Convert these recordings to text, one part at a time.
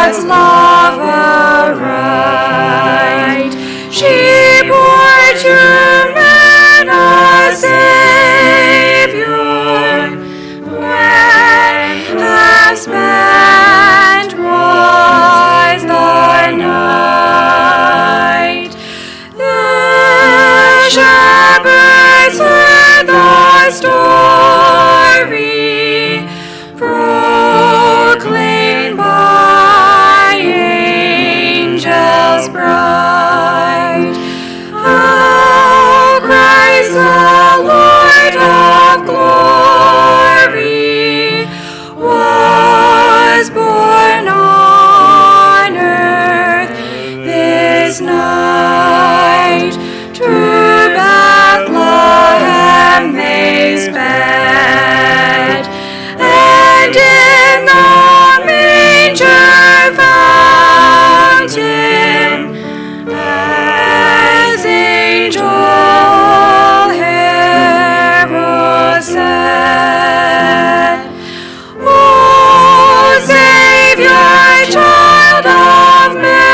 God's love aright. She bore to men a Savior, when half spent was the night. The shepherds heard the story, proclaimed by angels bright. How Christ the Lord of glory was born on earth this night. To Bethlehem they sped, and in the manger found him, as angel herald said. O Savior, child of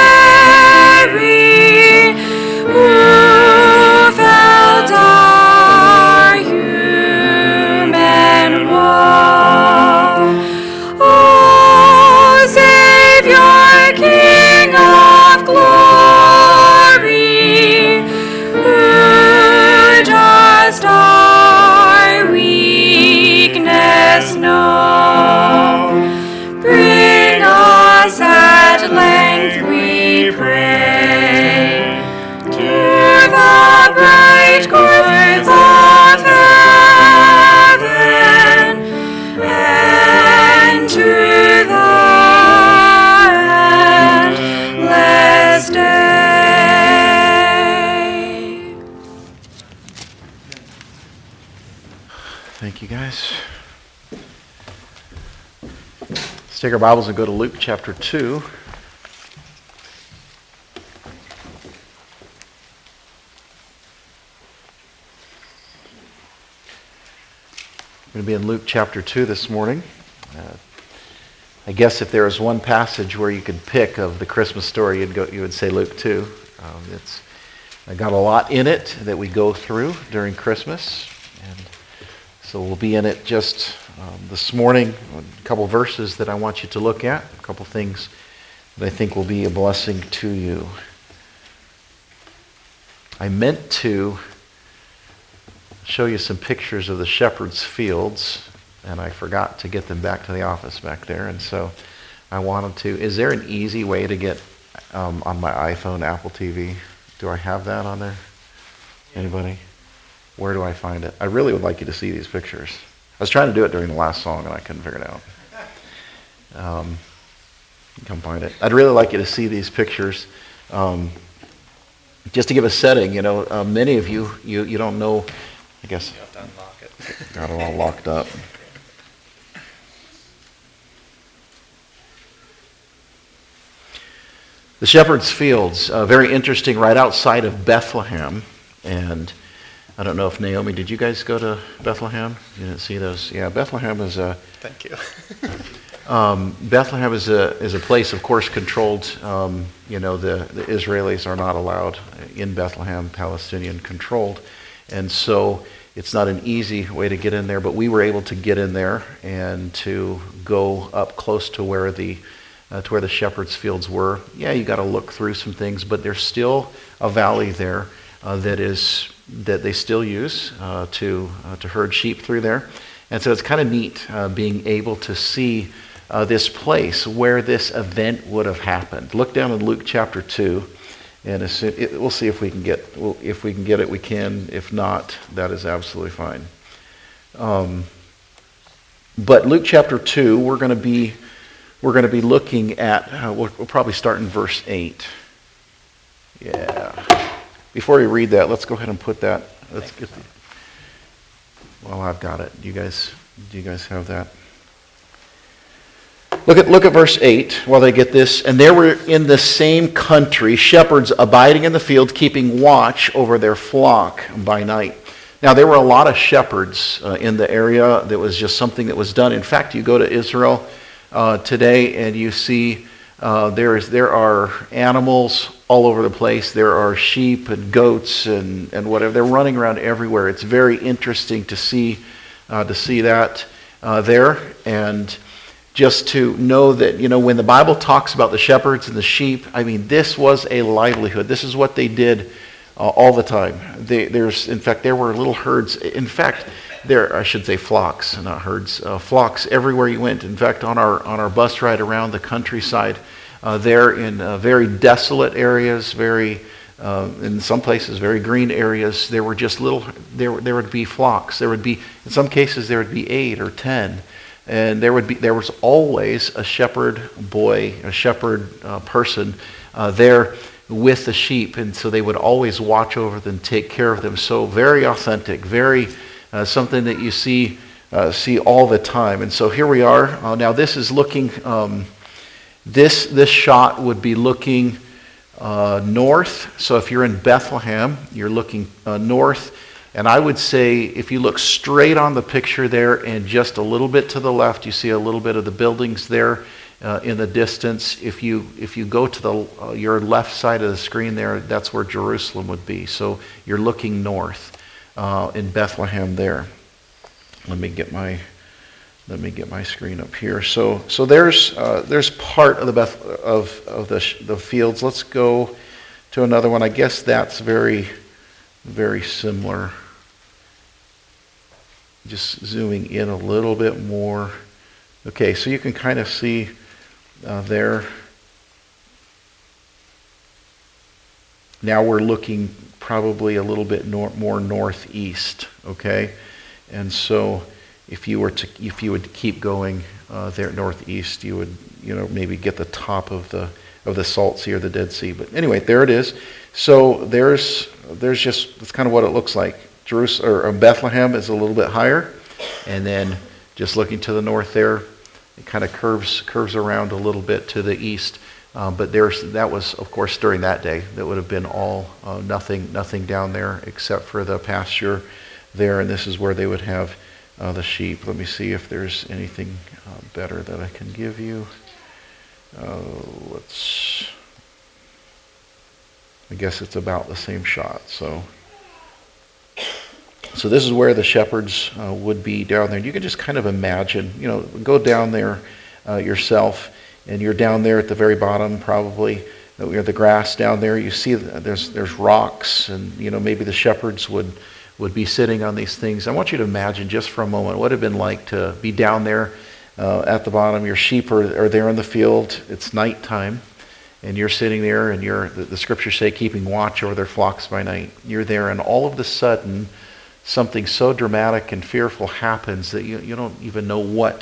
Mary, who felt our human woe. O Savior, King of glory, who dost our weakness know. Bring us at length, we pray, to the bright courts of heaven, and to the endless day. Thank you, guys. Let's take our Bibles and go to Luke chapter 2. We're going to be in Luke chapter 2 this morning. I guess if there was one passage where you could pick of the Christmas story, you would say Luke 2. It's got a lot in it that we go through during Christmas, and so we'll be in it just this morning. A couple verses that I want you to look at, a couple things that I think will be a blessing to you. I meant to show you some pictures of the shepherd's fields, and I forgot to get them back to the office back there, and so I wanted to. Is there an easy way to get on my iPhone Apple TV? Do I have that on there? Anybody? Where do I find it? I really would like you to see these pictures. I was trying to do it during the last song, and I couldn't figure it out. Come find it. I'd really like you to see these pictures. Just to give a setting, many of you don't know. I guess you have to unlock it. Got it all locked up. The shepherd's fields, very interesting, right outside of Bethlehem. And I don't know if Naomi, did you guys go to Bethlehem? You didn't see those? Yeah, Bethlehem is a. Thank you. Bethlehem is a place, of course, controlled. The Israelis are not allowed in Bethlehem, Palestinian controlled, and so it's not an easy way to get in there. But we were able to get in there and to go up close to where the shepherds' fields were. Yeah, you got to look through some things, but there's still a valley there that they still use to herd sheep through there, and so it's kind of neat being able to see this place where this event would have happened. Look down in Luke chapter 2, and we'll see if we can get it. We can. If not, that is absolutely fine. But Luke chapter 2, we're going to be looking at. We'll probably start in verse 8. Yeah. Before we read that, let's go ahead and put that. Let's get. Well, I've got it. Do you guys have that? Look at verse 8 while they get this. And there were in the same country shepherds abiding in the field, keeping watch over their flock by night. Now, there were a lot of shepherds in the area. That was just something that was done. In fact, you go to Israel today and you see There are animals all over the place. There are sheep and goats and whatever. They're running around everywhere. It's very interesting to see that there. And just to know that, when the Bible talks about the shepherds and the sheep, I mean, this was a livelihood. This is what they did all the time. In fact, there were little herds. In fact, I should say flocks, not herds. Flocks everywhere you went. In fact, on our bus ride around the countryside, there in very desolate areas, in some places very green areas, there were just there would be flocks. There would be, in some cases, there would be 8 or 10. And there was always a shepherd boy, a shepherd person there with the sheep, and so they would always watch over them, take care of them. So very authentic, very something that you see all the time. And so here we are. Now this is looking. This shot would be looking north. So if you're in Bethlehem, you're looking north. And I would say if you look straight on the picture there and just a little bit to the left, you see a little bit of the buildings there in the distance. If you go to your left side of the screen there, that's where Jerusalem would be. So you're looking north in Bethlehem there. Let me get my screen up here. So there's part of the fields. Let's go to another one. I guess that's very, very similar. Just zooming in a little bit more. Okay, so you can kind of see there. Now we're looking probably a little bit more northeast. Okay, and so if you would keep going there northeast, you would maybe get the top of the Salt Sea or the Dead Sea. But anyway, there it is. So there's that's kind of what it looks like. Bethlehem is a little bit higher, and then just looking to the north there, it kind of curves around a little bit to the east. But that was, of course, during that day. That would have been all nothing down there except for the pasture there, and this is where they would have the sheep. Let me see if there's anything better that I can give you. I guess it's about the same shot. So this is where the shepherds would be down there. You can just kind of imagine, go down there yourself, and you're down there at the very bottom probably. The grass down there, you see there's rocks, and maybe the shepherds would be sitting on these things. I want you to imagine just for a moment what it would have been like to be down there at the bottom. Your sheep are there in the field. It's nighttime, and you're sitting there, and the scriptures say keeping watch over their flocks by night. You're there, and all of a sudden, something so dramatic and fearful happens that you don't even know what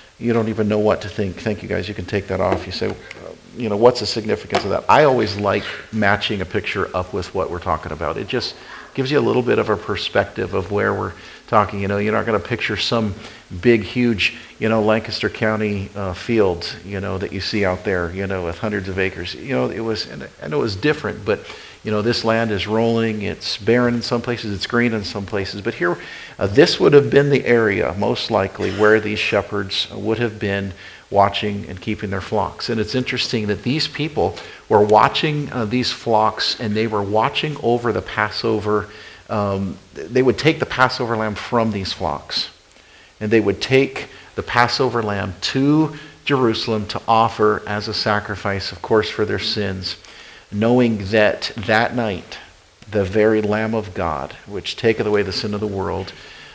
to think. Thank you, guys. You can take that off. You say, what's the significance of that? I always like matching a picture up with what we're talking about. It just gives you a little bit of a perspective of where we're talking. You're not going to picture some big, huge, Lancaster County field, that you see out there, with hundreds of acres. I know it was different, but this land is rolling. It's barren in some places. It's green in some places. But here, this would have been the area, most likely, where these shepherds would have been watching and keeping their flocks. And it's interesting that these people were watching these flocks, and they were watching over the Passover. They would take the Passover lamb from these flocks, and they would take the Passover lamb to Jerusalem to offer as a sacrifice, of course, for their sins, knowing that night the very Lamb of God, which taketh away the sin of the world,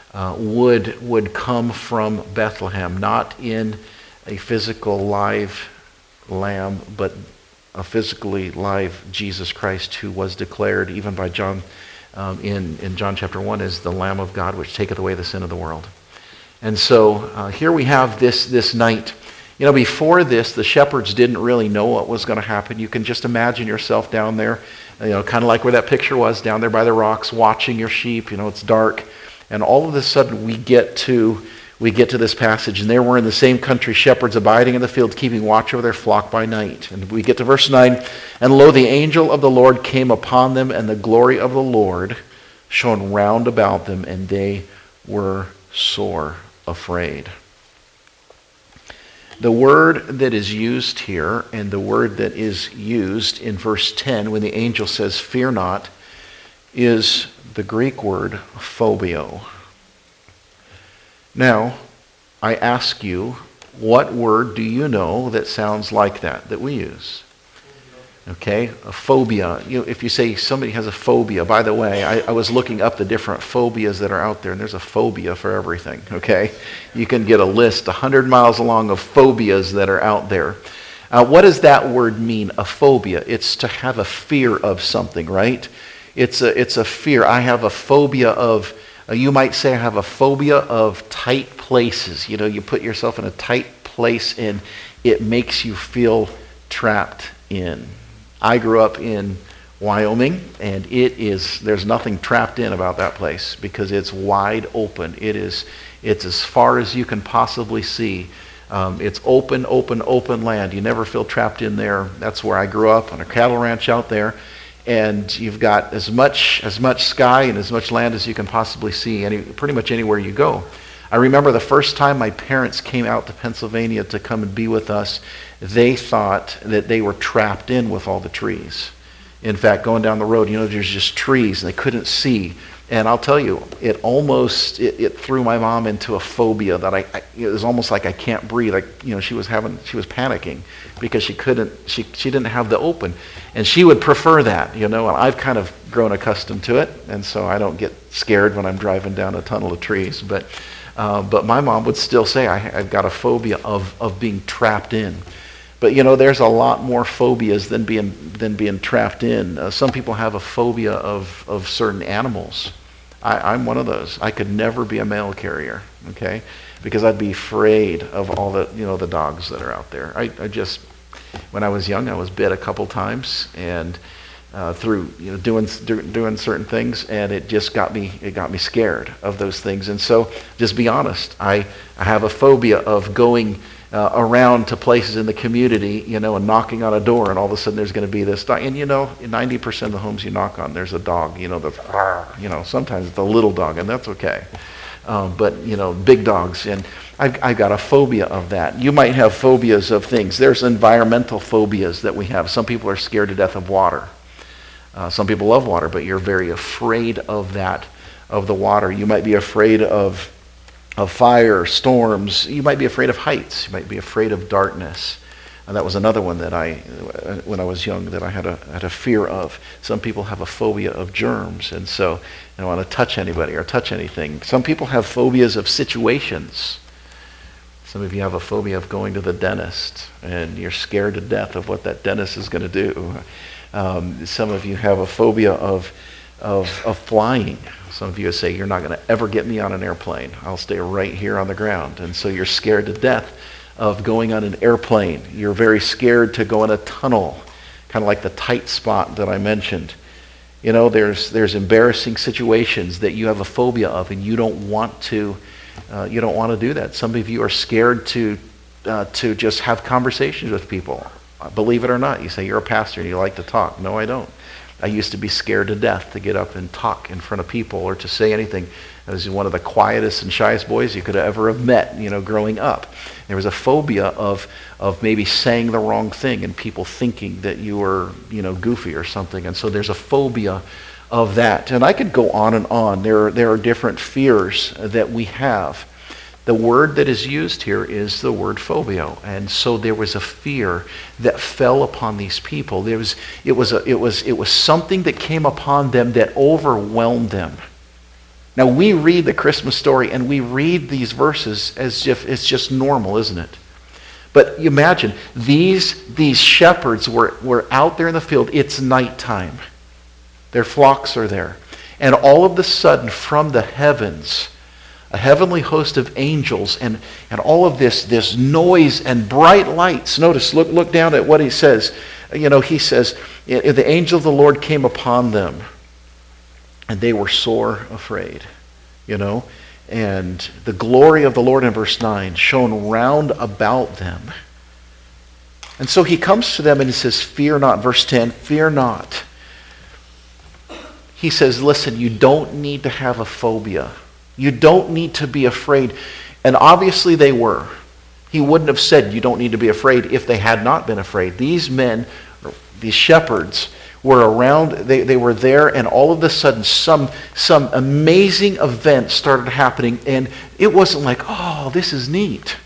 would come from Bethlehem, not in a physical live lamb, but a physically live Jesus Christ, who was declared even by John in John chapter 1 as the Lamb of God, which taketh away the sin of the world. And so here we have this night. Before this, the shepherds didn't really know what was going to happen. You can just imagine yourself down there, kind of like where that picture was, down there by the rocks, watching your sheep. It's dark. And all of a sudden, we get to this passage, and there were in the same country shepherds abiding in the field, keeping watch over their flock by night. And we get to verse 9, and lo, the angel of the Lord came upon them, and the glory of the Lord shone round about them, and they were sore afraid. The word that is used here and the word that is used in verse 10 when the angel says, fear not, is the Greek word phobio. Now, I ask you, what word do you know that sounds like that we use? Okay, a phobia. If you say somebody has a phobia, by the way, I was looking up the different phobias that are out there, and there's a phobia for everything, okay? You can get a list 100 miles long of phobias that are out there. What does that word mean, a phobia? It's to have a fear of something, right? It's a fear. I have a phobia of, you might say I have a phobia of tight places. You put yourself in a tight place and it makes you feel trapped in. I grew up in Wyoming, and there's nothing trapped in about that place because it's wide open. It's as far as you can possibly see. It's open land. You never feel trapped in there. That's where I grew up, on a cattle ranch out there. And you've got as much sky and as much land as you can possibly see, pretty much anywhere you go. I remember the first time my parents came out to Pennsylvania to come and be with us, they thought that they were trapped in with all the trees. In fact, going down the road, there's just trees and they couldn't see. And I'll tell you, it threw my mom into a phobia that it was almost like I can't breathe. She was panicking because she didn't have the open. And she would prefer that, and I've kind of grown accustomed to it. And so I don't get scared when I'm driving down a tunnel of trees. But my mom would still say, I've got a phobia of being trapped in. But there's a lot more phobias than being trapped in. Some people have a phobia of certain animals. I'm one of those. I could never be a mail carrier, okay? Because I'd be afraid of all the dogs that are out there. I just, when I was young, I was bit a couple times, and through doing certain things, and it got me scared of those things. And so, just be honest, I have a phobia of going around to places in the community, and knocking on a door, and all of a sudden there's going to be this dog. And 90% of the homes you knock on, there's a dog. Sometimes it's a little dog, and that's okay. But big dogs, and I've got a phobia of that. You might have phobias of things. There's environmental phobias that we have. Some people are scared to death of water. Some people love water, but you're very afraid of the water. You might be afraid of fire, storms. You might be afraid of heights. You might be afraid of darkness. And that was another one that when I was young, that I had a fear of. Some people have a phobia of germs, and so they don't want to touch anybody or touch anything. Some people have phobias of situations. Some of you have a phobia of going to the dentist, and you're scared to death of what that dentist is going to do. Some of you have a phobia of flying. Some of you say, you're not going to ever get me on an airplane. I'll stay right here on the ground. And so you're scared to death of going on an airplane. You're very scared to go in a tunnel, kind of like the tight spot that I mentioned. There's embarrassing situations that you have a phobia of, and you don't want to do that. Some of you are scared to just have conversations with people. Believe it or not, you say you're a pastor and you like to talk. No, I don't. I used to be scared to death to get up and talk in front of people or to say anything. I was one of the quietest and shyest boys you could ever have met, growing up. There was a phobia of maybe saying the wrong thing and people thinking that you were, goofy or something. And so there's a phobia of that. And I could go on and on. There are different fears that we have. The word that is used here is the word phobia, and so there was a fear that fell upon these people. It was something that came upon them that overwhelmed them. Now we read the Christmas story and we read these verses as if it's just normal, isn't it? But you imagine these shepherds were out there in the field. It's nighttime. Their flocks are there, and all of a sudden, from the heavens, a heavenly host of angels and all of this noise and bright lights. Notice, look down at what he says. He says, the angel of the Lord came upon them, and they were sore afraid. And the glory of the Lord, in verse 9, shone round about them. And so he comes to them and he says, fear not. Verse 10, fear not. He says, listen, you don't need to have a phobia. You don't need to be afraid. And obviously they were. He wouldn't have said, you don't need to be afraid, if they had not been afraid. These men, these shepherds, were around, they were there, and all of a sudden some amazing event started happening, and it wasn't like, oh, this is neat.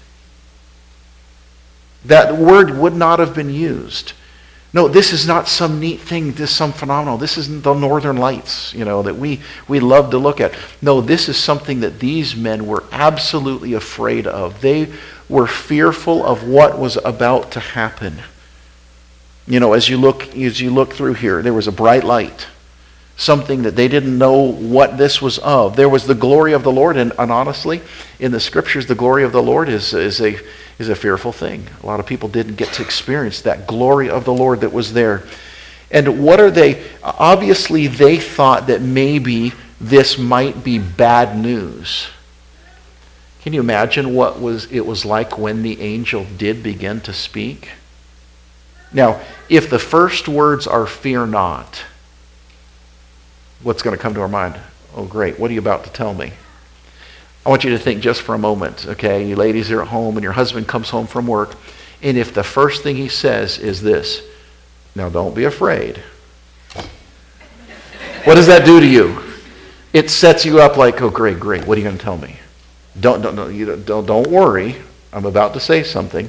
That word would not have been used. No, this is not some neat thing, this is some phenomenal. This isn't the Northern Lights, that we love to look at. No, this is something that these men were absolutely afraid of. They were fearful of what was about to happen. As you look through here, there was a bright light, something that they didn't know what this was of. There was the glory of the Lord, and honestly, in the scriptures, the glory of the Lord is a fearful thing. A lot of people didn't get to experience that glory of the Lord that was there. And what are they? Obviously, they thought that maybe this might be bad news. Can you imagine what it was like when the angel did begin to speak? Now, if the first words are fear not, what's going to come to our mind? Oh, great. What are you about to tell me? I want you to think just for a moment, okay? You ladies are at home and your husband comes home from work, and if the first thing he says is this, now don't be afraid. What does that do to you? It sets you up like, oh, great. What are you going to tell me? Don't worry. I'm about to say something.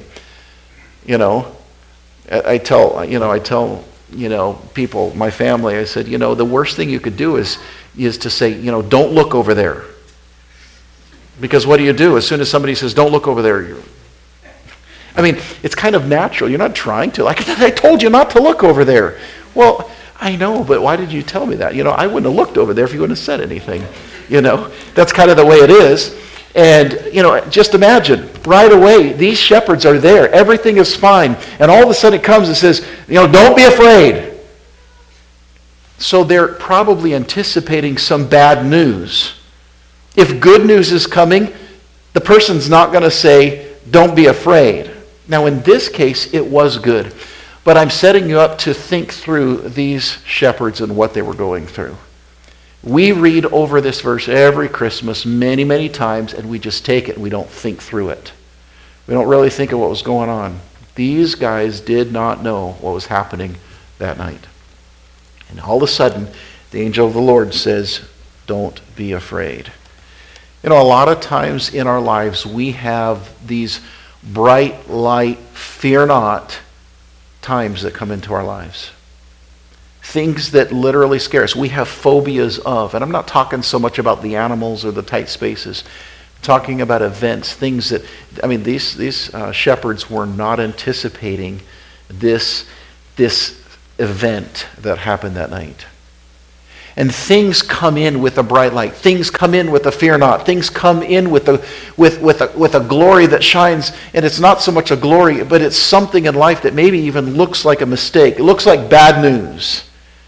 I tell people, my family, I said, the worst thing you could do is to say, don't look over there. Because what do you do? As soon as somebody says, don't look over there, it's kind of natural. You're not trying to. Like, I told you not to look over there. Well, I know, but why did you tell me that? I wouldn't have looked over there if you wouldn't have said anything. That's kind of the way it is. And, just imagine, right away, these shepherds are there. Everything is fine. And all of a sudden it comes and says, don't be afraid. So they're probably anticipating some bad news. If good news is coming, the person's not going to say, don't be afraid. Now, in this case, it was good. But I'm setting you up to think through these shepherds and what they were going through. We read over this verse every Christmas many, many times, and we just take it and we don't think through it. We don't really think of what was going on. These guys did not know what was happening that night. And all of a sudden, the angel of the Lord says, don't be afraid. A lot of times in our lives, we have these bright light, fear not times that come into our lives. Things that literally scare us. We have phobias of, and I'm not talking so much about the animals or the tight spaces. I'm talking about events, things that, these shepherds were not anticipating this event that happened that night. And things come in with a bright light. Things come in with a fear not. Things come in with a glory that shines. And it's not so much a glory, but it's something in life that maybe even looks like a mistake. It looks like bad news.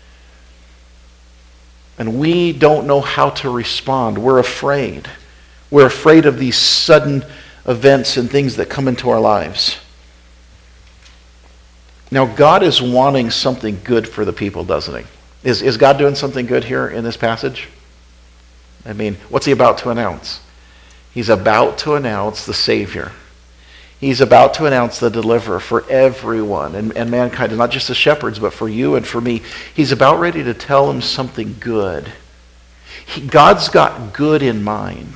And we don't know how to respond. We're afraid. We're afraid of these sudden events and things that come into our lives. Now, God is wanting something good for the people, doesn't he? Is God doing something good here in this passage? What's he about to announce? He's about to announce the Savior. He's about to announce the deliverer for everyone and mankind, not just the shepherds, but for you and for me. He's about ready to tell them something good. God's got good in mind.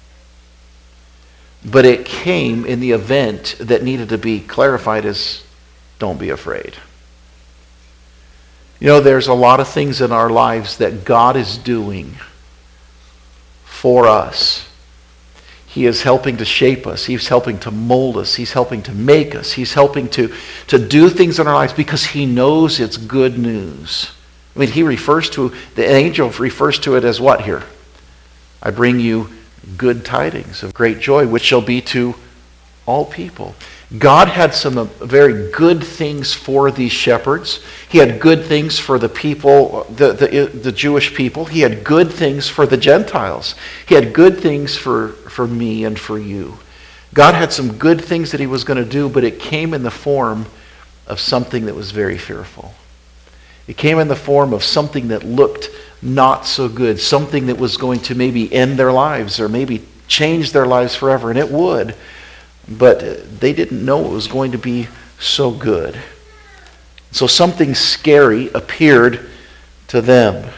But it came in the event that needed to be clarified as, don't be afraid. There's a lot of things in our lives that God is doing for us. He is helping to shape us. He's helping to mold us. He's helping to make us. He's helping to do things in our lives because he knows it's good news. The angel refers to it as what here? I bring you good tidings of great joy, which shall be to all people. God had some very good things for these shepherds. He had good things for the people, the Jewish people. He had good things for the Gentiles. He had good things for me and for you. God had some good things that he was going to do, but it came in the form of something that was very fearful. It came in the form of something that looked not so good, something that was going to maybe end their lives or maybe change their lives forever, and it would. but they didn't know it was going to be so good. So something scary appeared to them.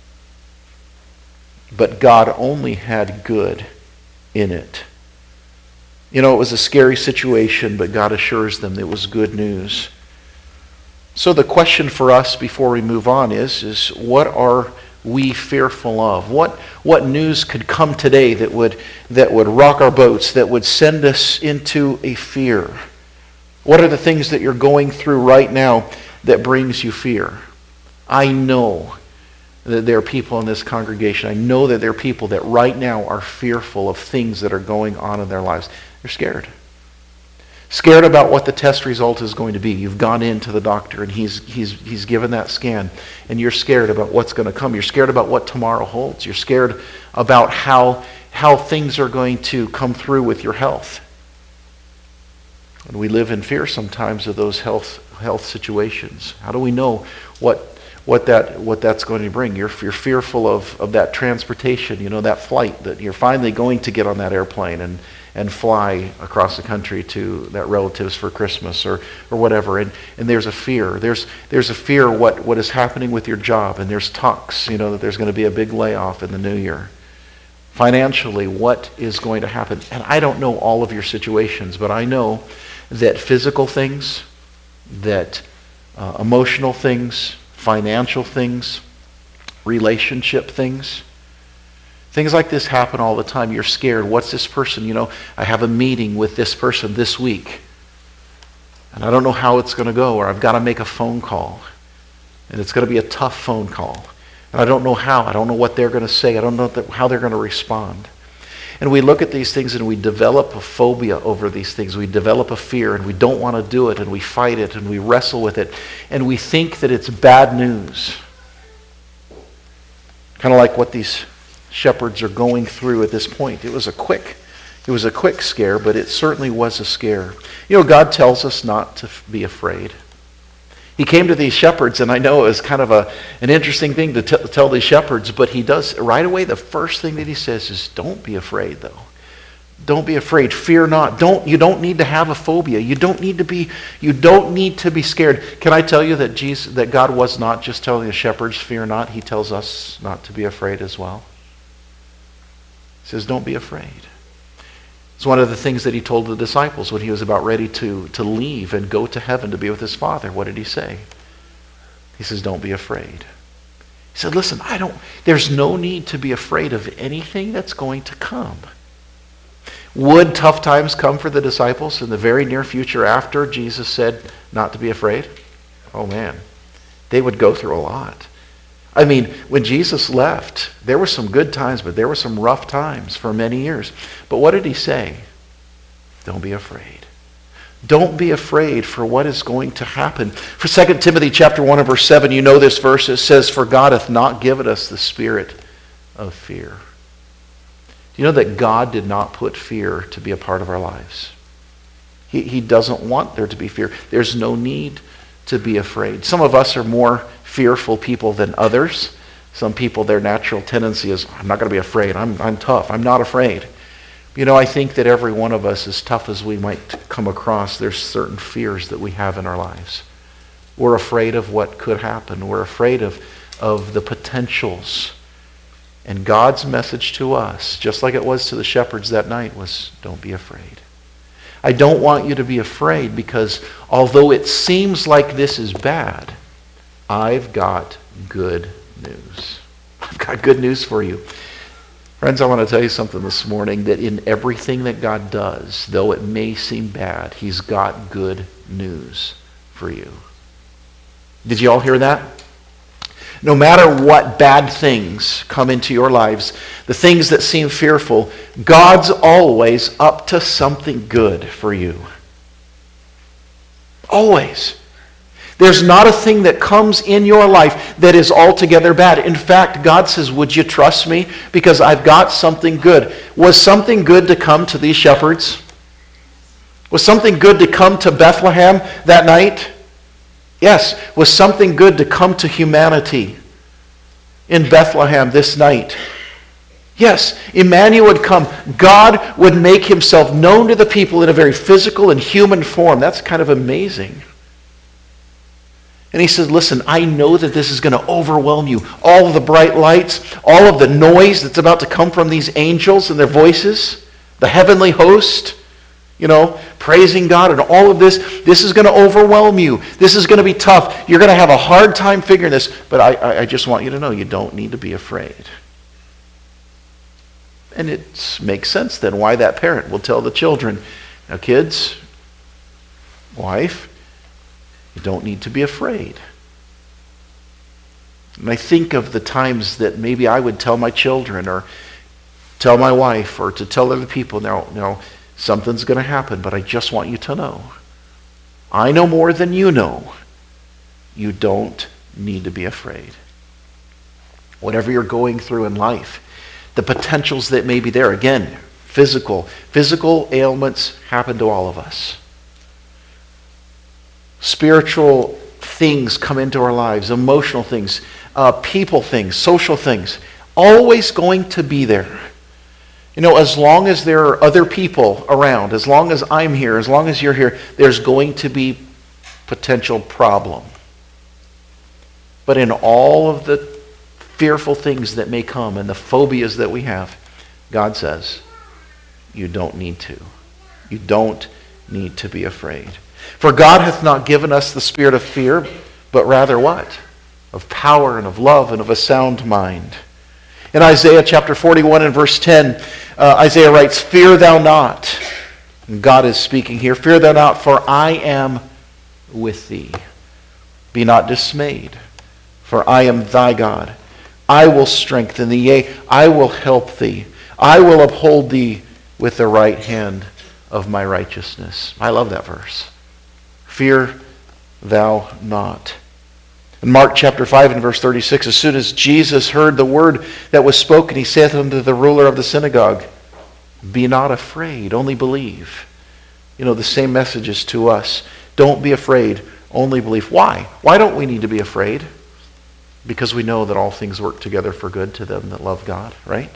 But God only had good in it. You know, it was a scary situation, but God assures them it was good news. So the question for us before we move on is what are we fearful of? What news could come today that would rock our boats, that would send us into a fear? What are the things that you're going through right now that brings you fear? I know that there are people in this congregation. I know that there are people that right now are fearful of things that are going on in their lives. They're scared. Scared about what the test result is going to be. You've gone into the doctor and he's given that scan, and you're scared about what's going to come. You're scared about what tomorrow holds. You're scared about how things are going to come through with your health. And we live in fear sometimes of those health situations. How do we know what that's going to bring? You're fearful of that transportation, you know, that flight that you're finally going to get on that airplane and fly across the country to that relatives for Christmas or whatever. And there's a fear. There's a fear what is happening with your job, and there's talks, you know, that there's going to be a big layoff in the new year. Financially, what is going to happen? And I don't know all of your situations, but I know that physical things, that emotional things, financial things, relationship things like this happen all the time. You're scared. What's this person? You know, I have a meeting with this person this week, and I don't know how it's going to go, or I've got to make a phone call, and it's going to be a tough phone call, and I don't know how. I don't know what they're going to say. I don't know how they're going to respond. And we look at these things and we develop a phobia over these things. We develop a fear, and we don't want to do it, and we fight it, and we wrestle with it, and we think that it's bad news. Kind of like what these shepherds are going through at this point. It was a quick scare, but it certainly was a scare. You know, God tells us not to be afraid. He came to these shepherds, and I know it was kind of an interesting thing to tell these shepherds, but he does, right away, the first thing that he says is, don't be afraid, though. Don't be afraid. Fear not. You don't need to have a phobia. You don't need to be scared. Can I tell you that God was not just telling the shepherds, fear not? He tells us not to be afraid as well. He says, don't be afraid. It's one of the things that he told the disciples when he was about ready to leave and go to heaven to be with his Father. What did he say? He says, don't be afraid. He said, listen, there's no need to be afraid of anything that's going to come. Would tough times come for the disciples in the very near future after Jesus said not to be afraid? Oh man, they would go through a lot. I mean, when Jesus left, there were some good times, but there were some rough times for many years. But what did he say? Don't be afraid. Don't be afraid for what is going to happen. For 2 Timothy chapter 1 and verse 7, you know this verse. It says, for God hath not given us the spirit of fear. Do you know that God did not put fear to be a part of our lives? He doesn't want there to be fear. There's no need to be afraid. Some of us are more fearful people than others. Some people, their natural tendency is, I'm not going to be afraid. I'm tough. I'm not afraid. You know, I think that every one of us, as tough as we might come across, there's certain fears that we have in our lives. We're afraid of what could happen. We're afraid of the potentials. And God's message to us, just like it was to the shepherds that night, was don't be afraid. I don't want you to be afraid because although it seems like this is bad, I've got good news. I've got good news for you. Friends, I want to tell you something this morning, that in everything that God does, though it may seem bad, he's got good news for you. Did you all hear that? No matter what bad things come into your lives, the things that seem fearful, God's always up to something good for you. Always. There's not a thing that comes in your life that is altogether bad. In fact, God says, would you trust me? Because I've got something good. Was something good to come to these shepherds? Was something good to come to Bethlehem that night? Yes. Was something good to come to humanity in Bethlehem this night? Yes, Emmanuel would come. God would make himself known to the people in a very physical and human form. That's kind of amazing. And he says, listen, I know that this is going to overwhelm you. All of the bright lights, all of the noise that's about to come from these angels and their voices, the heavenly host, praising God and all of this is going to overwhelm you. This is going to be tough. You're going to have a hard time figuring this. But I just want you to know you don't need to be afraid. And it makes sense then why that parent will tell the children, now kids, wife, you don't need to be afraid. And I think of the times that maybe I would tell my children or tell my wife or to tell other people, now something's going to happen, but I just want you to know. I know more than you know. You don't need to be afraid. Whatever you're going through in life, the potentials that may be there. Again, physical ailments happen to all of us. Spiritual things come into our lives, emotional things, people things, social things, always going to be there. As long as there are other people around, as long as I'm here, as long as you're here, there's going to be potential problem. But in all of the fearful things that may come and the phobias that we have, God says, you don't need to. You don't need to be afraid. For God hath not given us the spirit of fear, but rather what? Of power and of love and of a sound mind. In Isaiah chapter 41 and verse 10, Isaiah writes, fear thou not. And God is speaking here. Fear thou not, for I am with thee. Be not dismayed, for I am thy God. I will strengthen thee, yea, I will help thee. I will uphold thee with the right hand of my righteousness. I love that verse. Fear thou not. In Mark chapter 5 and verse 36, as soon as Jesus heard the word that was spoken, he saith unto the ruler of the synagogue, be not afraid, only believe. The same message is to us. Don't be afraid, only believe. Why? Why don't we need to be afraid? Because we know that all things work together for good to them that love God, right?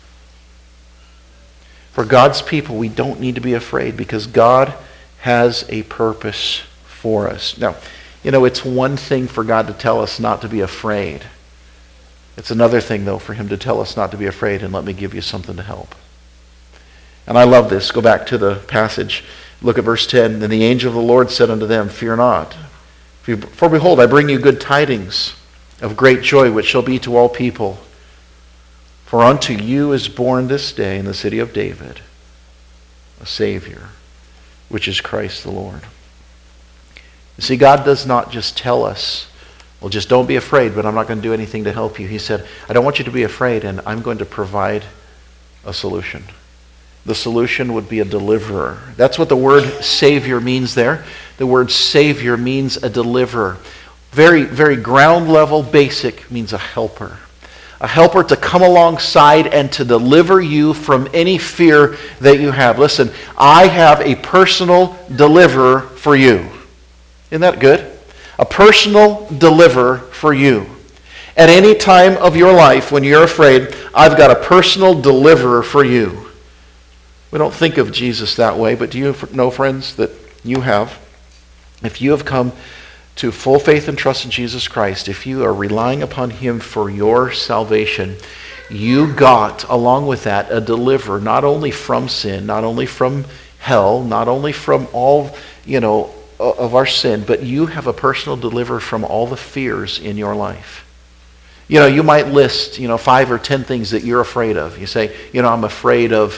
For God's people, we don't need to be afraid because God has a purpose for us. Now, it's one thing for God to tell us not to be afraid. It's another thing, though, for him to tell us not to be afraid, and let me give you something to help. And I love this. Go back to the passage. Look at verse 10. Then the angel of the Lord said unto them, fear not. For behold, I bring you good tidings of great joy, which shall be to all people. For unto you is born this day in the city of David a Savior, which is Christ the Lord. You see, God does not just tell us, well, just don't be afraid, but I'm not going to do anything to help you. He said, I don't want you to be afraid, and I'm going to provide a solution. The solution would be a deliverer. That's what the word Savior means there. The word Savior means a deliverer. Very, very ground level, basic, means a helper. A helper to come alongside and to deliver you from any fear that you have. Listen, I have a personal deliverer for you. Isn't that good? A personal deliverer for you. At any time of your life when you're afraid, I've got a personal deliverer for you. We don't think of Jesus that way, but do you know, friends, that you have? If you have come to full faith and trust in Jesus Christ, if you are relying upon him for your salvation, you got, along with that, a deliverer, not only from sin, not only from hell, not only from all, of our sin, but you have a personal deliverer from all the fears in your life. You might list, 5 or 10 things that you're afraid of. You say, I'm afraid of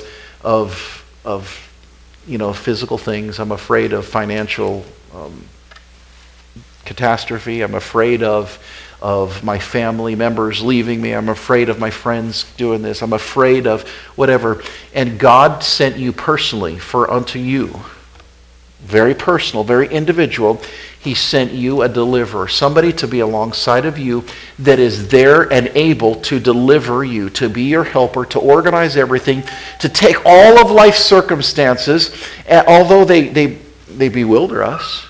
physical things. I'm afraid of financial catastrophe. I'm afraid of my family members leaving me. I'm afraid of my friends doing this. I'm afraid of whatever. And God sent you personally for unto you. Very personal, very individual. He sent you a deliverer, somebody to be alongside of you that is there and able to deliver you, to be your helper, to organize everything, to take all of life's circumstances, although they bewilder us,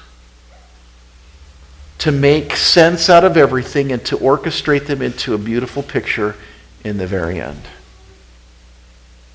to make sense out of everything and to orchestrate them into a beautiful picture in the very end.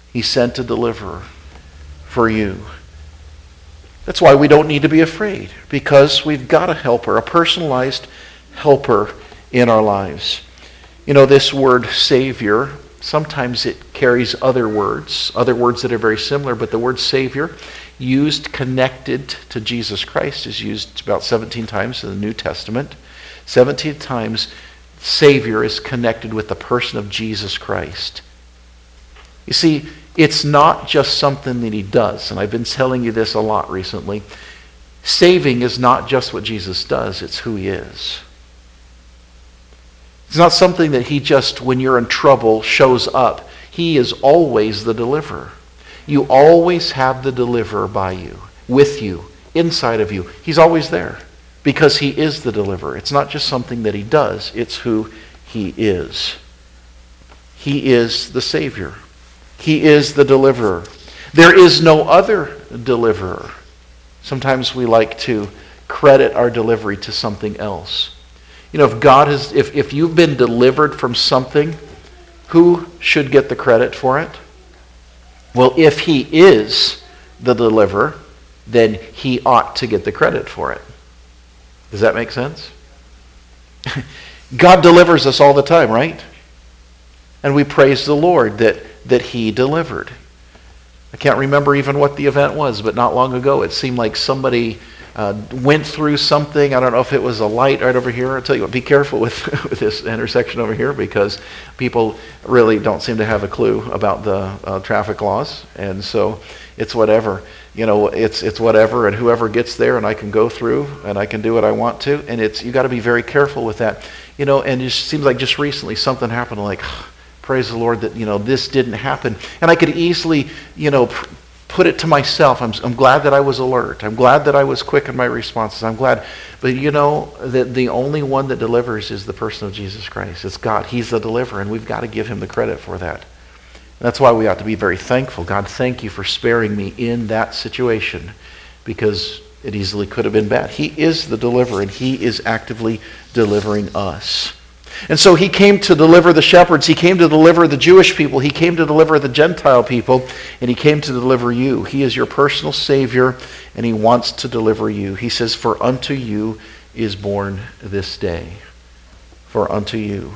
He sent a deliverer for you. That's why we don't need to be afraid, because we've got a helper, a personalized helper in our lives. You know, this word Savior, sometimes it carries other words that are very similar, but the word Savior, used connected to Jesus Christ, is used about 17 times in the New Testament. 17 times Savior is connected with the person of Jesus Christ. You see, it's not just something that he does, and I've been telling you this a lot recently. Saving is not just what Jesus does, it's who he is. It's not something that he just, when you're in trouble, shows up. He is always the deliverer. You always have the deliverer by you, with you, inside of you. He's always there because he is the deliverer. It's not just something that he does, it's who he is. He is the Savior. He is the deliverer. There is no other deliverer. Sometimes we like to credit our delivery to something else. You know, if you've been delivered from something, who should get the credit for it? Well, if he is the deliverer, then he ought to get the credit for it. Does that make sense? God delivers us all the time, right? And we praise the Lord that he delivered. I can't remember even what the event was, but not long ago it seemed like somebody went through something. I don't know if it was a light right over here. I'll tell you what, be careful with this intersection over here, because people really don't seem to have a clue about the traffic laws. And so it's whatever. You know, it's whatever, and whoever gets there, and I can go through and I can do what I want to. And you got to be very careful with that. You know, and it seems like just recently something happened, like, praise the Lord that, you know, this didn't happen. And I could easily, you know, put it to myself. I'm glad that I was alert. I'm glad that I was quick in my responses. I'm glad. But you know that the only one that delivers is the person of Jesus Christ. It's God. He's the deliverer, and we've got to give him the credit for that. And that's why we ought to be very thankful. God, thank you for sparing me in that situation, because it easily could have been bad. He is the deliverer, and he is actively delivering us. And so he came to deliver the shepherds. He came to deliver the Jewish people. He came to deliver the Gentile people. And he came to deliver you. He is your personal Savior, and he wants to deliver you. He says, for unto you is born this day. For unto you.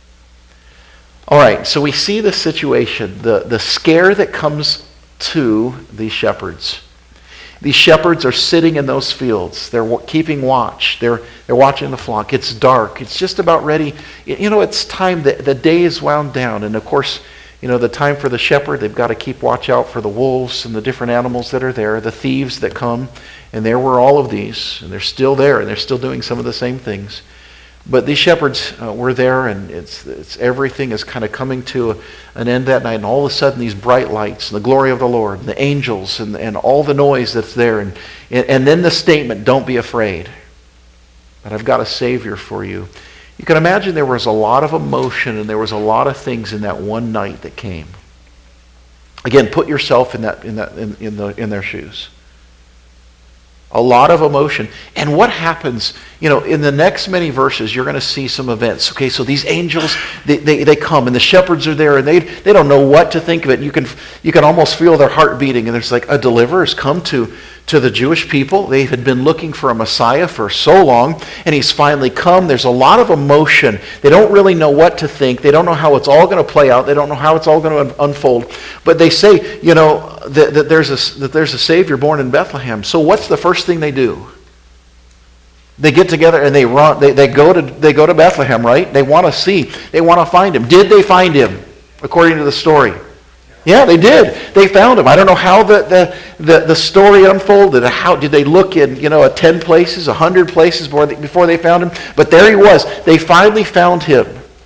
All right, so we see the situation, the scare that comes to these shepherds. These shepherds are sitting in those fields. They're keeping watch. They're watching the flock. It's dark. It's just about ready. You know, it's time. The day is wound down. And of course, you know, the time for the shepherd, they've got to keep watch out for the wolves and the different animals that are there, the thieves that come. And there were all of these. And they're still there. And they're still doing some of the same things. But these shepherds were there, and it's everything is kind of coming to an end that night. And all of a sudden, these bright lights, and the glory of the Lord, and the angels, and all the noise that's there. And then the statement, don't be afraid. But I've got a Savior for you. You can imagine there was a lot of emotion, and there was a lot of things in that one night that came. Again, put yourself in their shoes. A lot of emotion. And what happens, you know, in the next many verses, you're going to see some events. Okay, so these angels, they come, and the shepherds are there, and they don't know what to think of it. You can almost feel their heart beating, and there's like a deliverer has come to the Jewish people. They had been looking for a Messiah for so long, and he's finally come. There's a lot of emotion. They don't really know what to think. They don't know how it's all going to play out. They don't know how it's all going to unfold. But they say, you know, that there's a Savior born in Bethlehem. So what's the first thing they do? They get together and they run. They go to Bethlehem, right? They want to see. They want to find him. Did they find him? According to the story. Yeah, they did. They found him. I don't know how the story unfolded. How did they look in, 10 places, 100 places before they found him? But there he was. They finally found him.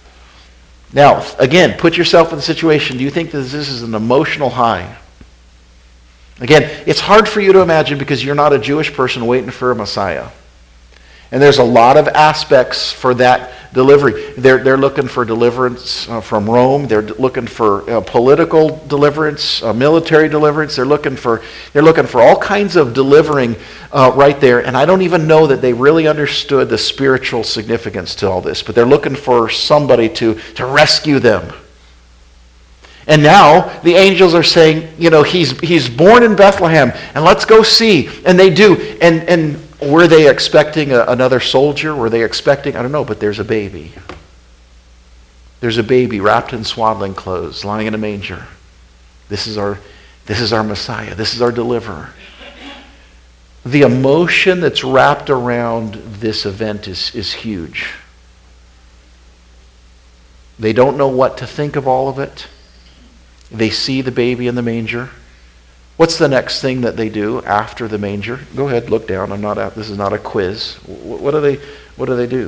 Now, again, put yourself in the situation. Do you think that this is an emotional high? Again, it's hard for you to imagine because you're not a Jewish person waiting for a Messiah. And there's a lot of aspects for that delivery. They're looking for deliverance from Rome. They're looking for political deliverance, military deliverance. They're looking for all kinds of delivering right there. And I don't even know that they really understood the spiritual significance to all this. But they're looking for somebody to rescue them. And now the angels are saying, he's born in Bethlehem, and let's go see. And they do. And were they expecting another soldier? Were they expecting, I don't know, but there's a baby. There's a baby wrapped in swaddling clothes, lying in a manger. This is our Messiah. This is our deliverer. The emotion that's wrapped around this event is huge. They don't know what to think of all of it. They see the baby in the manger. What's the next thing that they do after the manger? Go ahead, look down. This is not a quiz. What do they do?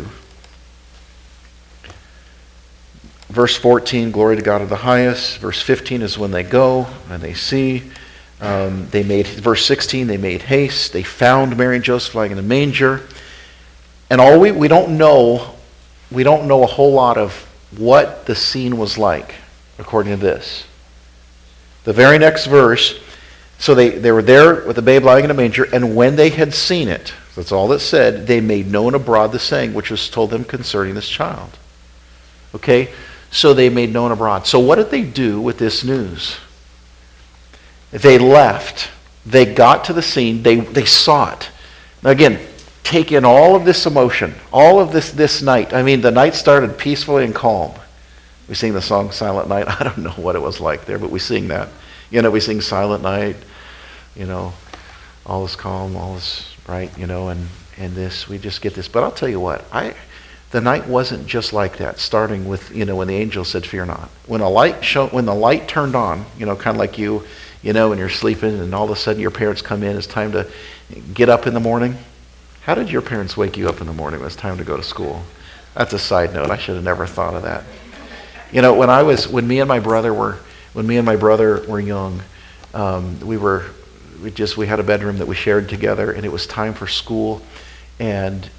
Verse 14, glory to God in the highest. Verse 15 is when they go and they see. Verse 16, they made haste. They found Mary and Joseph lying in the manger. And we don't know a whole lot of what the scene was like, according to this. The very next verse, so they were there with the babe lying in a manger, and when they had seen it, that's all it said, they made known abroad the saying which was told them concerning this child. Okay? So they made known abroad. So what did they do with this news? They left. They got to the scene. They saw it. Now again, take in all of this emotion, all of this night. I mean, the night started peacefully and calm. We sing the song Silent Night. I don't know what it was like there, but we sing that. We sing Silent Night, all is calm, all is bright, and this, we just get this. But I'll tell you what, the night wasn't just like that, starting with, when the angel said, fear not. When the light turned on, kind of like you, when you're sleeping and all of a sudden your parents come in, it's time to get up in the morning. How did your parents wake you up in the morning when it's time to go to school? That's a side note. I should have never thought of that. When me and my brother were young, we had a bedroom that we shared together, and it was time for school, and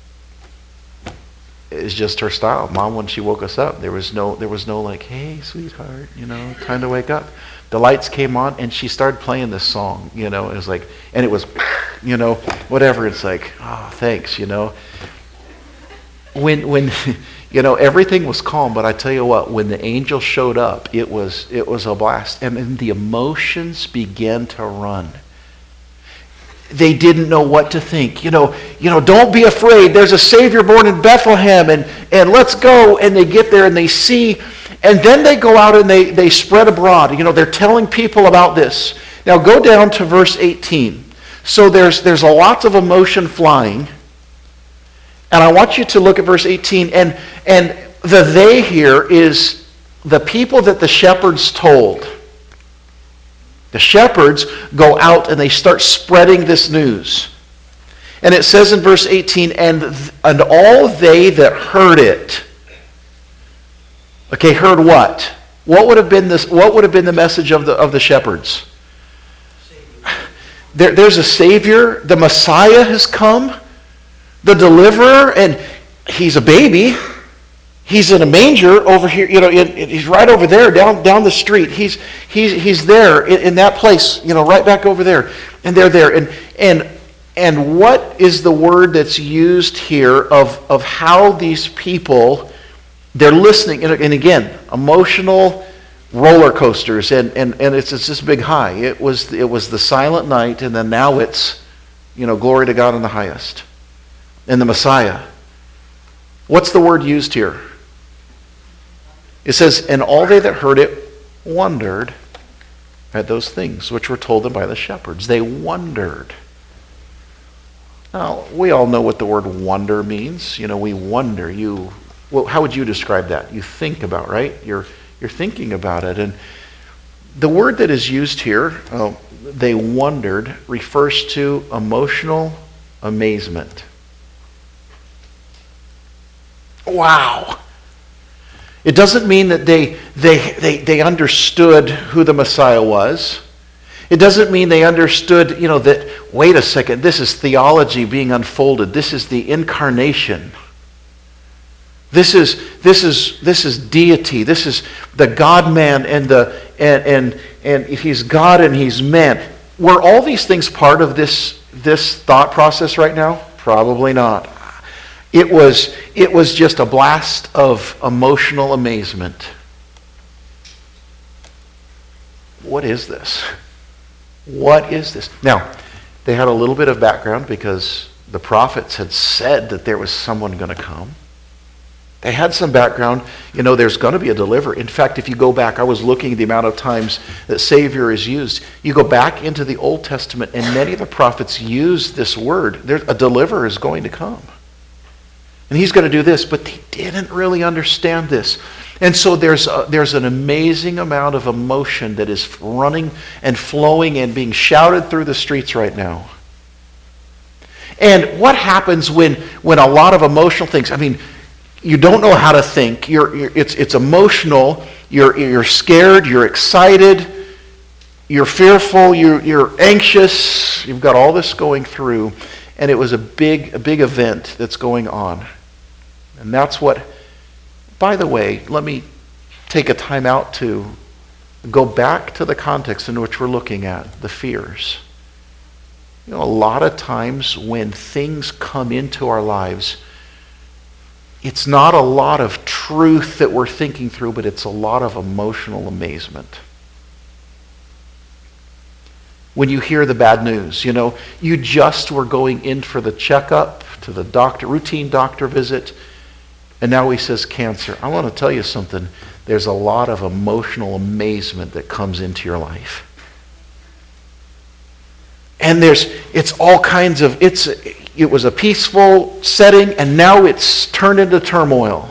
it's just her style. Mom, when she woke us up, there was no like, hey, sweetheart, time to wake up. The lights came on, and she started playing this song. It was like, and it was, whatever. It's like, oh, thanks. When everything was calm, but I tell you what, when the angel showed up, it was a blast, and then the emotions began to run. They didn't know what to think. Don't be afraid. There's a Savior born in Bethlehem, and let's go. And they get there and they see, and then they go out and they spread abroad. They're telling people about this. Now go down to verse 18. So there's a lot of emotion flying. And I want you to look at verse 18, and the they here is the people that the shepherds told. The shepherds go out and they start spreading this news. And it says in verse 18, and all they that heard it. Okay, heard what? What would have been the message of the shepherds? There's a Savior, the Messiah has come. The deliverer, and he's a baby. He's in a manger over here. He's right over there, down the street. He's there in that place. Right back over there, and they're there. And what is the word that's used here of how these people, they're listening? And again, emotional roller coasters, and it's this big high. It was the silent night, and then now it's glory to God in the highest. And the Messiah. What's the word used here? It says, and all they that heard it wondered at those things which were told them by the shepherds. They wondered. Now, we all know what the word wonder means. We wonder. How would you describe that? You think about, right? You're thinking about it. And the word that is used here, they wondered, refers to emotional amazement. Wow. It doesn't mean that they understood who the Messiah was. It doesn't mean they understood, that, wait a second, this is theology being unfolded. This is the incarnation. This is deity. This is the God-man and he's God and he's man. Were all these things part of this thought process right now? Probably not. It was just a blast of emotional amazement. what is this? What is this? Now, they had a little bit of background because the prophets had said that there was someone going to come. They had some background. There's going to be a deliverer. In fact, if you go back, I was looking at the amount of times that Savior is used. You go back into the Old Testament, and many of the prophets use this word. A deliverer is going to come. And he's going to do this, but they didn't really understand this. And so there's an amazing amount of emotion that is running and flowing and being shouted through the streets right now. And what happens when a lot of emotional things, you don't know how to think. It's emotional. You're scared. You're excited. You're fearful. You're anxious. You've got all this going through, and it was a big event that's going on. And that's what. By the way, let me take a time out to go back to the context in which we're looking at the fears. A lot of times when things come into our lives, it's not a lot of truth that we're thinking through, but it's a lot of emotional amazement. When you hear the bad news, you just were going in for the checkup, to the doctor, routine doctor visit, and now he says cancer. I want to tell you something. There's a lot of emotional amazement that comes into your life. And it's all kinds of, it was a peaceful setting, and now it's turned into turmoil.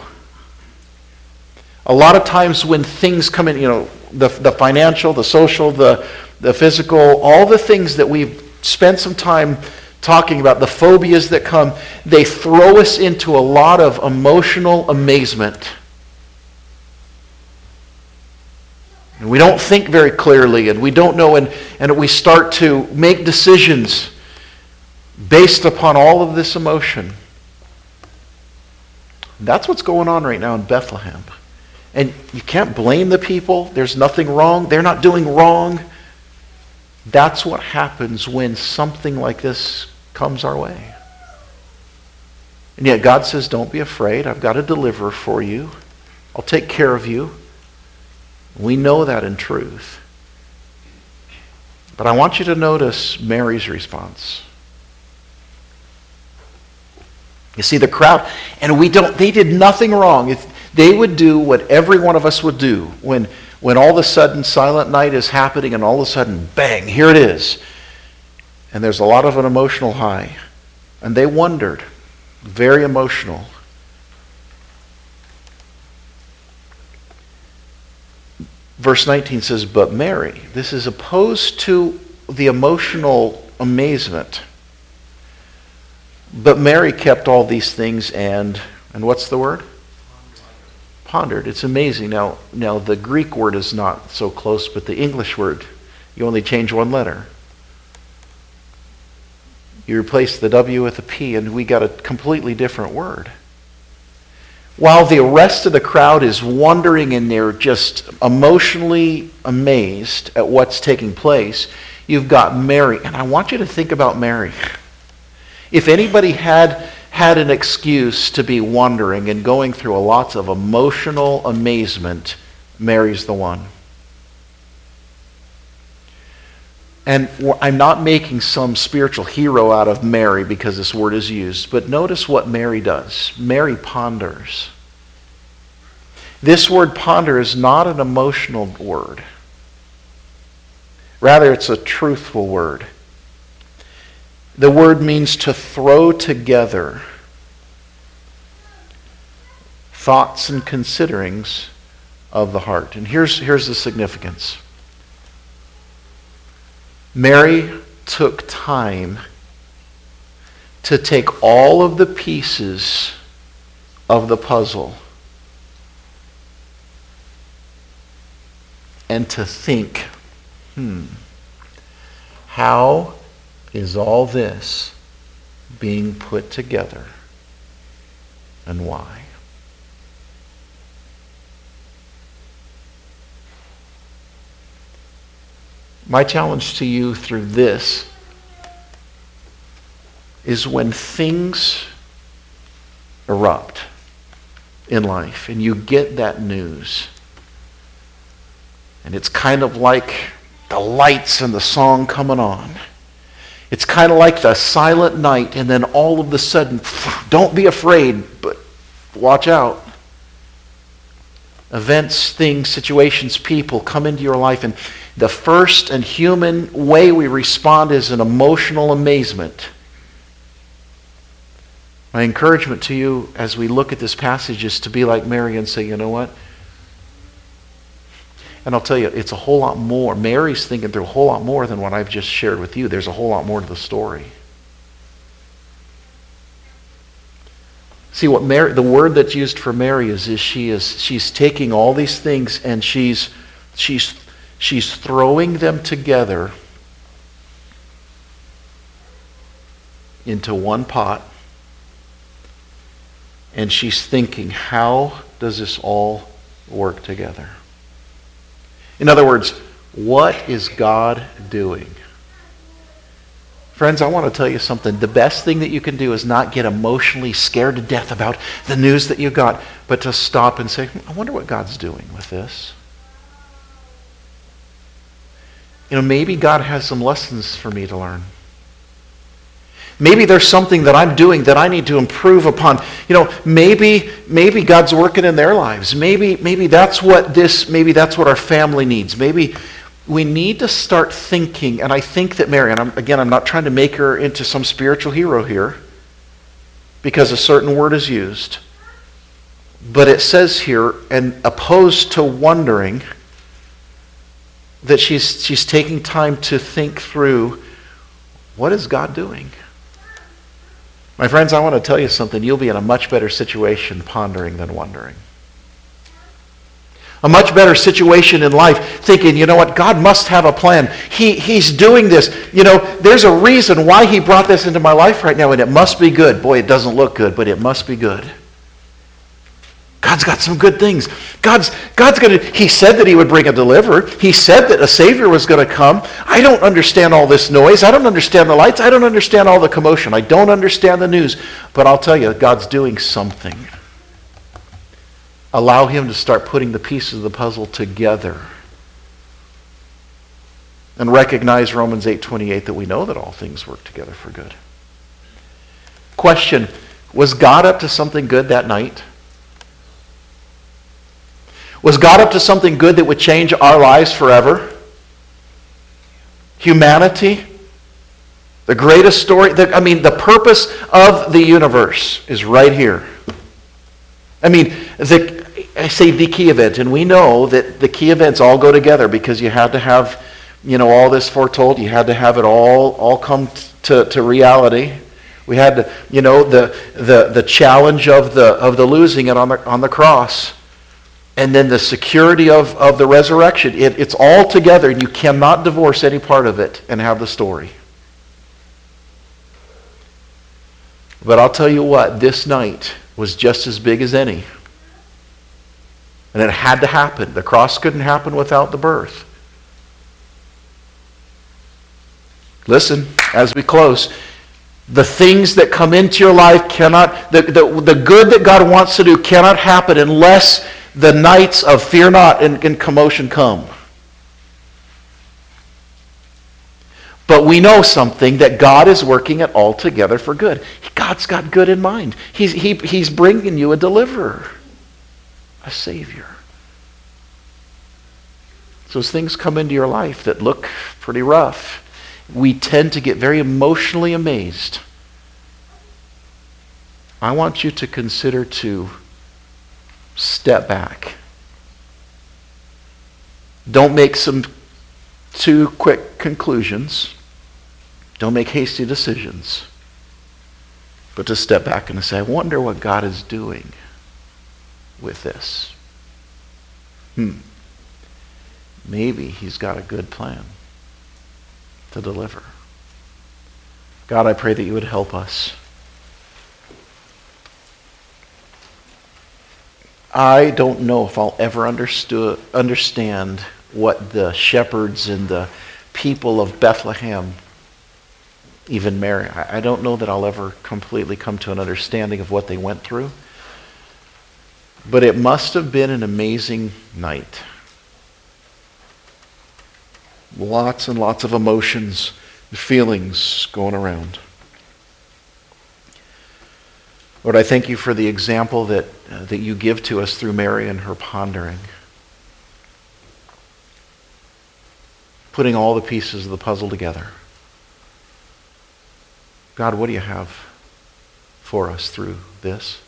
A lot of times when things come in, the financial, the social, the physical, all the things that we've spent some time talking about, the phobias that come, they throw us into a lot of emotional amazement. And we don't think very clearly, and we don't know, and we start to make decisions based upon all of this emotion. That's what's going on right now in Bethlehem. And you can't blame the people. There's nothing wrong. They're not doing wrong. That's what happens when something like this comes our way. And yet God says, don't be afraid. I've got a deliverer for you. I'll take care of you. We know that in truth. But I want you to notice Mary's response. You see, the crowd, and they did nothing wrong. They would do what every one of us would do when all of a sudden Silent Night is happening and all of a sudden, bang, here it is. And there's a lot of an emotional high. And they wondered, very emotional. Verse 19 says, but Mary, this is opposed to the emotional amazement. But Mary kept all these things and what's the word? Pondered. It's amazing. Now the Greek word is not so close, but the English word, you only change one letter. You replace the W with a P, and we got a completely different word. While the rest of the crowd is wondering and they're just emotionally amazed at what's taking place, you've got Mary. And I want you to think about Mary. If anybody had an excuse to be wondering and going through lots of emotional amazement, Mary's the one. And I'm not making some spiritual hero out of Mary because this word is used, but notice what Mary does. Mary ponders. This word ponder is not an emotional word. Rather, it's a truthful word. The word means to throw together thoughts and considerings of the heart. And here's the significance. Mary took time to take all of the pieces of the puzzle and to think, how is all this being put together and why? My challenge to you through this is when things erupt in life and you get that news, and it's kind of like the lights and the song coming on. It's kind of like the silent night, and then all of a sudden, don't be afraid, but watch out. Events, things, situations, people come into your life, and the first and human way we respond is an emotional amazement. My encouragement to you as we look at this passage is to be like Mary and say, you know what? And I'll tell you, it's a whole lot more. Mary's thinking through a whole lot more than what I've just shared with you. There's a whole lot more to the story. See, what Mary, the word that's used for Mary is she's taking all these things and she's throwing them together into one pot. And she's thinking, how does this all work together? In other words, what is God doing? Friends, I want to tell you something. The best thing that you can do is not get emotionally scared to death about the news that you got, but to stop and say, I wonder what God's doing with this. Maybe God has some lessons for me to learn. Maybe there's something that I'm doing that I need to improve upon. Maybe God's working in their lives. Maybe that's what our family needs. Maybe we need to start thinking, and I think that Mary, and I'm not trying to make her into some spiritual hero here, because a certain word is used. But it says here, and opposed to wondering, that she's taking time to think through, what is God doing? My friends, I want to tell you something. You'll be in a much better situation pondering than wondering. A much better situation in life thinking, you know what, God must have a plan. He's doing this. There's a reason why he brought this into my life right now, and it must be good. Boy, it doesn't look good, but it must be good. God's got some good things. God's going to, he said that he would bring a deliverer. He said that a Savior was going to come. I don't understand all this noise. I don't understand the lights. I don't understand all the commotion. I don't understand the news. But I'll tell you, God's doing something. Allow him to start putting the pieces of the puzzle together. And recognize Romans 8:28 that we know that all things work together for good. Question, was God up to something good that night? Was God up to something good that would change our lives forever? Humanity? The greatest story? The purpose of the universe is right here. I say the key event, and we know that the key events all go together because you had to have, all this foretold. You had to have it all come to reality. We had to, the challenge of the losing it on the cross. And then the security of the resurrection. It's all together, and you cannot divorce any part of it and have the story. But I'll tell you what, this night was just as big as any. And it had to happen. The cross couldn't happen without the birth. Listen, as we close, the things that come into your life cannot, the good that God wants to do cannot happen unless the nights of fear not and commotion come. But we know something, that God is working it all together for good. God's got good in mind. He's bringing you a deliverer, a Savior. So as things come into your life that look pretty rough, we tend to get very emotionally amazed. I want you to consider to step back. Don't make some too quick conclusions. Don't make hasty decisions. But to step back and to say, I wonder what God is doing with this. Maybe he's got a good plan to deliver. God, I pray that you would help us. I don't know if I'll ever understand what the shepherds and the people of Bethlehem, even Mary, I don't know that I'll ever completely come to an understanding of what they went through. But it must have been an amazing night. Lots and lots of emotions and feelings going around. Lord, I thank you for the example that you give to us through Mary and her pondering. Putting all the pieces of the puzzle together. God, what do you have for us through this?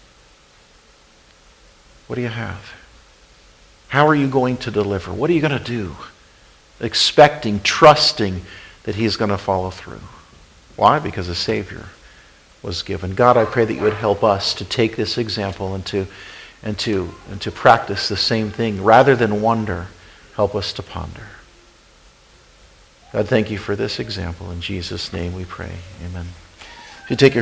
What do you have? How are you going to deliver? What are you going to do? Expecting, trusting that he's going to follow through. Why? Because a Savior was given. God, I pray that you would help us to take this example and to practice the same thing. Rather than wonder, help us to ponder. God, thank you for this example. In Jesus' name we pray. Amen. If you take your